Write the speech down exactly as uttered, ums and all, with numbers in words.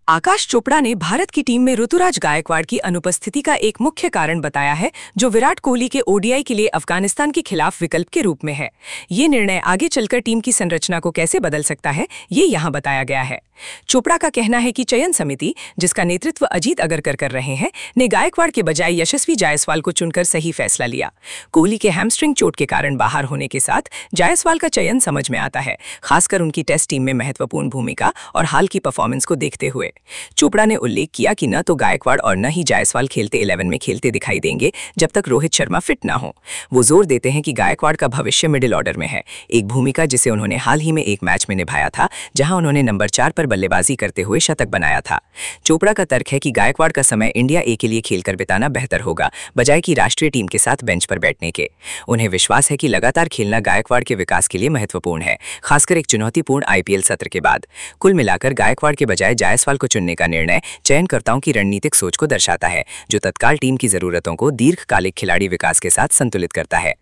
आकाश चोपड़ा ने भारत की टीम में ऋतुराज गायकवाड़ की अनुपस्थिति का एक मुख्य कारण बताया है, जो विराट कोहली के ओडीआई के लिए अफगानिस्तान के खिलाफ विकल्प के रूप में है। ये निर्णय आगे चलकर टीम की संरचना को कैसे बदल सकता है, ये यहाँ बताया गया है। चोपड़ा का कहना है कि चयन समिति, जिसका नेतृत्व अजीत अगरकर कर रहे हैं, ने गायकवाड़ के बजाय यशस्वी जायसवाल को चुनकर सही फैसला लिया। कोहली के हैमस्ट्रिंग चोट के कारण बाहर होने के साथ जायसवाल का चयन समझ में आता है, खासकर उनकी टेस्ट टीम में महत्वपूर्ण भूमिका और हाल की परफॉर्मेंस को देखते हुए। चोपड़ा ने उल्लेख किया कि न तो गायकवाड़ और न ही जायसवाल खेलते इलेवन में खेलते दिखाई देंगे जब तक रोहित शर्मा फिट ना हो। वो जोर देते हैं कि गायकवाड़ का भविष्य मिडिल ऑर्डर में है, एक भूमिका जिसे उन्होंने हाल ही में एक मैच में निभाया था, जहां उन्होंने नंबर चार पर बल्लेबाजी करते हुए शतक बनाया था। चोपड़ा का तर्क है कि गायकवाड़ का समय इंडिया ए के लिए खेलकर बिताना बेहतर होगा, बजाय कि राष्ट्रीय टीम के साथ बेंच पर बैठने के। उन्हें विश्वास है कि लगातार खेलना गायकवाड़ के विकास के लिए महत्वपूर्ण है, खासकर एक चुनौतीपूर्ण आईपीएल सत्र के बाद। कुल मिलाकर गायकवाड़ के बजाय जायसवाल को चुनने का निर्णय चयनकर्ताओं की रणनीतिक सोच को दर्शाता है, जो तत्काल टीम की जरूरतों को दीर्घकालिक खिलाड़ी विकास के साथ संतुलित करता है।